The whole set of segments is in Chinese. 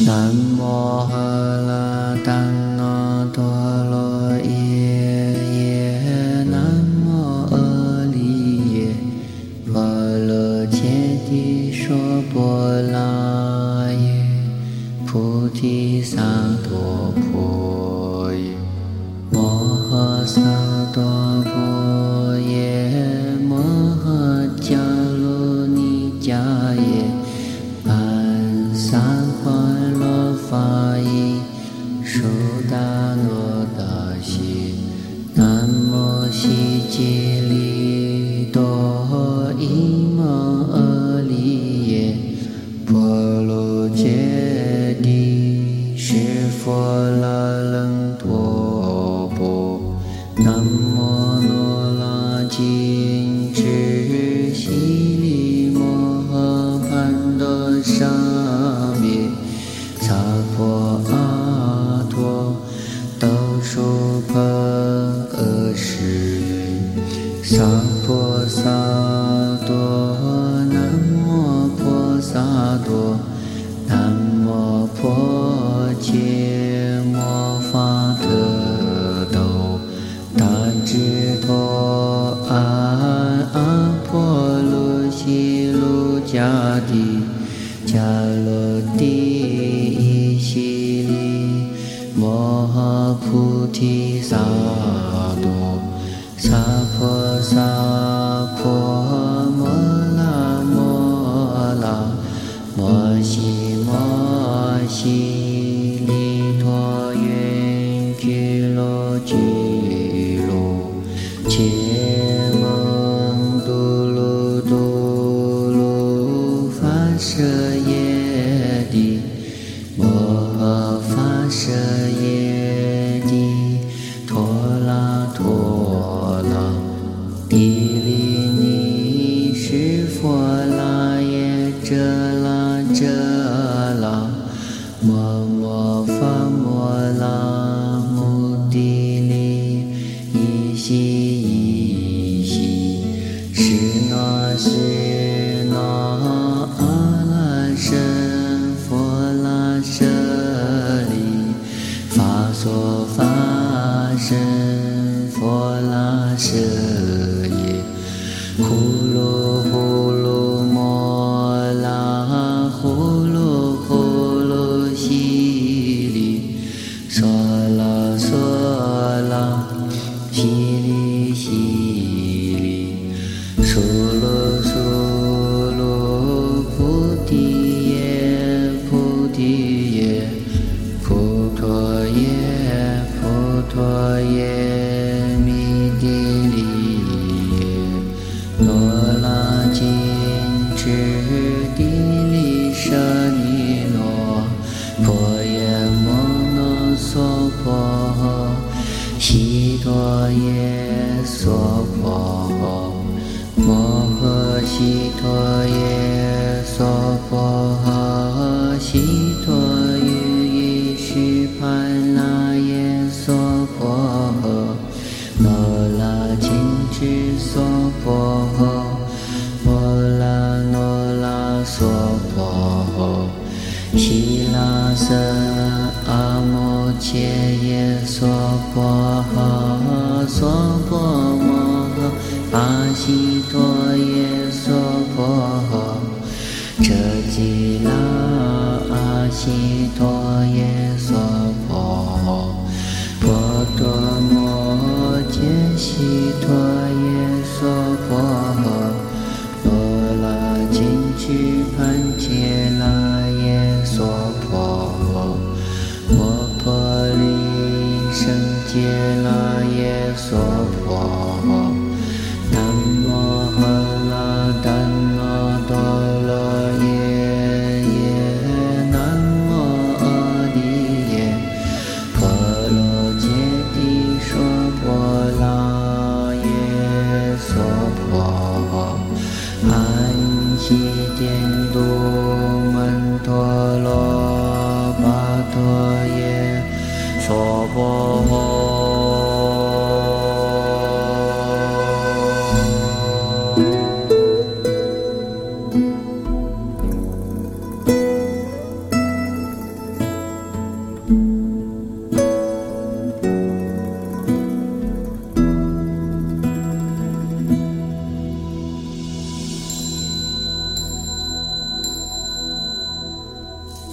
南无阿拉丹那多罗耶耶，南无阿利耶波罗揭谛娑婆拉耶，菩提萨埵婆耶，摩诃萨埵婆耶，摩诃迦卢尼迦耶，盘萨婆罗伐伊，苏达罗达西，南无悉吉利多伊蒙阿利耶，波罗揭谛是佛那冷陀钵，南无罗那金智悉利摩诃潘多沙弥，萨婆阿陀兜输婆诃世，萨婆萨埵，南无婆萨埵，南无婆伽摩罚特豆，达智陀阿婆卢悉卢迦帝，迦罗帝伊悉利摩诃菩提萨埵，萨婆萨婆摩那摩那摩悉摩悉利陀愿俱罗俱罗，切蒙嘟噜嘟噜发舍耶帝，摩诃发舍耶帝，陀拉陀拉，帝利尼是佛那耶遮那遮那，摩摩发摩那目的利，依悉依悉，是那是那阿那僧佛那舍利，法所法身佛那舍耶，呼噜呼噜摩那呼噜呼噜悉利，娑啦娑啦悉利悉利，苏噜苏噜菩提耶菩提耶，菩陀耶菩陀耶，弥帝利耶，罗那金智帝利舍尼罗，婆耶摩那娑婆诃，悉陀耶娑婆诃，摩诃悉陀耶娑婆诃，悉陀喻意须盘那耶娑婆诃，罗那金智娑婆诃，摩那罗那娑婆诃，悉那僧阿摩切耶娑婆诃，娑婆摩诃阿悉陀耶娑婆诃，遮吉那阿悉陀耶娑婆诃，波多摩揭悉陀耶娑婆诃，罗那金智盘揭那耶娑婆诃，摩婆利胜揭那耶娑婆诃，南无阿拉丹那多罗耶耶，南无阿利耶波罗揭谛娑婆拉耶娑婆诃，安悉颠都门陀罗跋陀耶娑婆诃。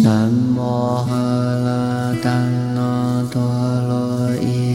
南无阿拉达那多罗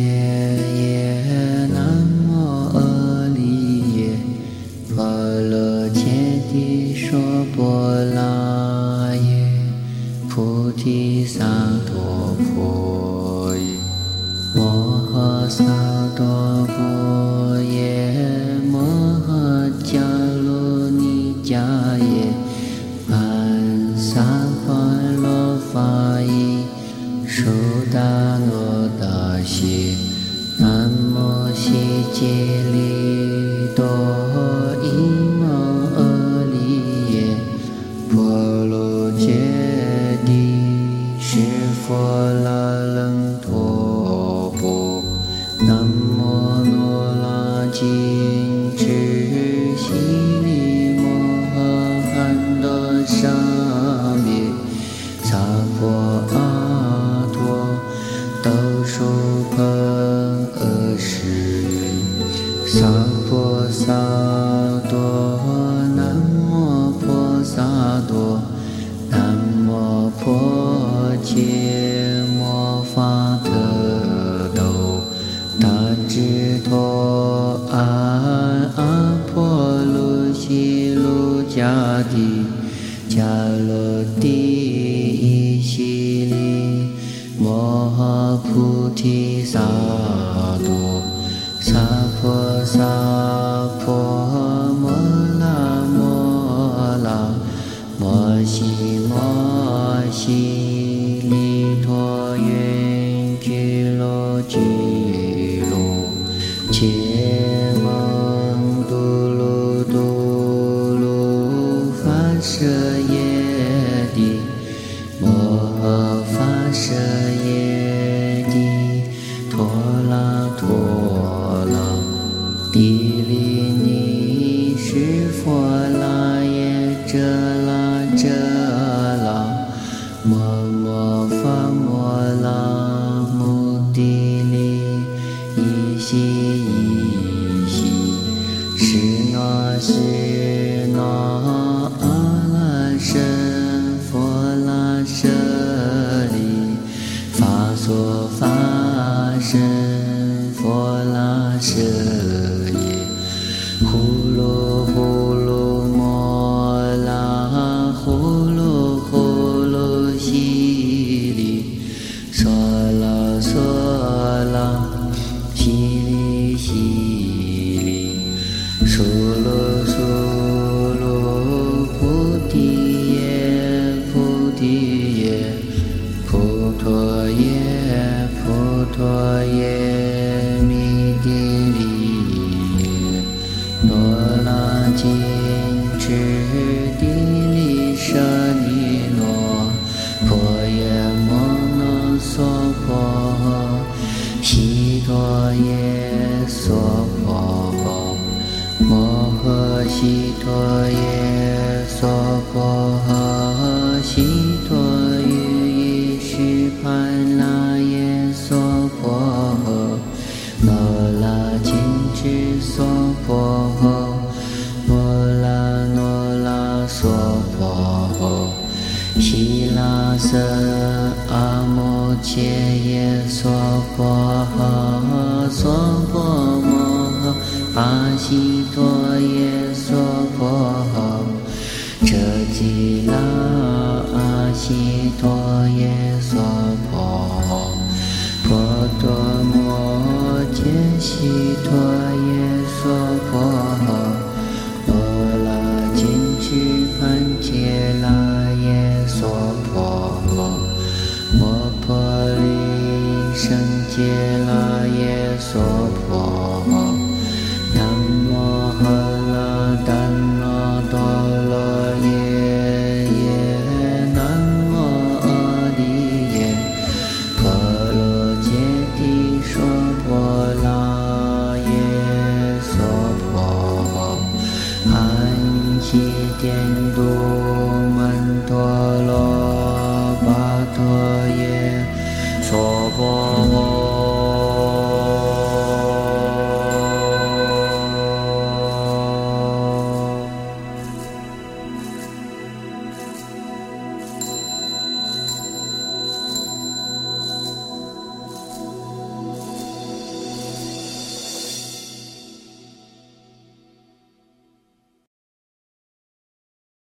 耶，南无阿利耶，波罗揭谛娑婆拉耶，菩提萨埵婆耶，摩诃萨埵婆耶，摩诃迦卢尼迦耶，盘萨婆罗伐伊，苏达罗达西，南无悉吉利多伊摩阿利耶，波罗揭谛是佛那冷陀婆，南无罗那金智悉利摩诃含多沙弥，萨婆阿陀兜输婆阿世云，萨婆萨多，南无婆萨多，南无婆伽摩罚特豆，达智陀阿婆卢悉卢迦帝，迦罗帝悉利摩诃菩提萨埵，萨婆萨婆摩那摩那摩悉摩悉利陀愿俱罗俱罗，切王度卢度卢发舍耶帝，摩诃发舍耶帝，陀拉陀拉，帝利尼是佛那耶遮那遮那，摩摩发摩那目的利，依悉依悉，是那阿那僧佛那舍利，法所法身佛那舍耶，呼噜呼噜摩那呼噜悉利，娑啦娑啦悉利悉利，苏噜苏噜菩提耶菩提耶，菩陀耶菩陀耶，弥帝利耶，罗那金智帝利舍尼罗，婆耶摩那娑婆，悉陀耶娑婆，摩诃悉陀耶娑婆，悉陀于意识盘那耶娑婆，罗那金智娑婆，罗那娑婆，悉那僧阿摩切耶娑婆，娑婆摩诃阿悉陀耶娑婆，遮吉那阿悉陀耶娑婆，婆多摩揭悉陀耶娑婆，罗那金智盘揭那耶娑婆，摩婆利胜揭那耶娑婆。